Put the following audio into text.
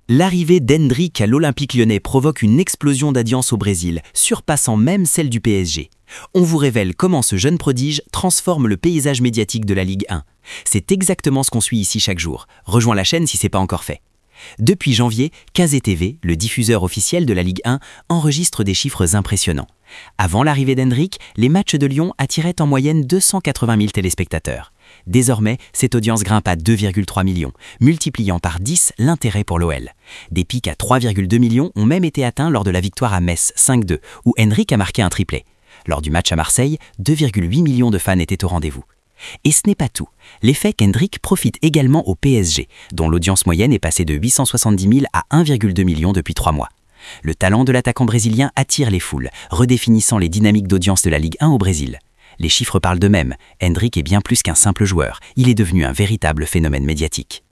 L'arrivée d'Hendrick à l'Olympique Lyonnais provoque une explosion d'audience au Brésil, surpassant même celle du PSG. On vous révèle comment ce jeune prodige transforme le paysage médiatique de la Ligue 1. C'est exactement ce qu'on suit ici chaque jour. Rejoins la chaîne si ce n'est pas encore fait. Depuis janvier, KZTV, le diffuseur officiel de la Ligue 1, enregistre des chiffres impressionnants. Avant l'arrivée d'Hendrick, les matchs de Lyon attiraient en moyenne 280 000 téléspectateurs. Désormais, cette audience grimpe à 2,3 millions, multipliant par 10 l'intérêt pour l'OL. Des pics à 3,2 millions ont même été atteints lors de la victoire à Metz 5-2, où Hendrick a marqué un triplé. Lors du match à Marseille, 2,8 millions de fans étaient au rendez-vous. Et ce n'est pas tout. L'effet qu'Hendrick profite également au PSG, dont l'audience moyenne est passée de 870 000 à 1,2 million depuis 3 mois. Le talent de l'attaquant brésilien attire les foules, redéfinissant les dynamiques d'audience de la Ligue 1 au Brésil. Les chiffres parlent d'eux-mêmes. Hendrick est bien plus qu'un simple joueur. Il est devenu un véritable phénomène médiatique.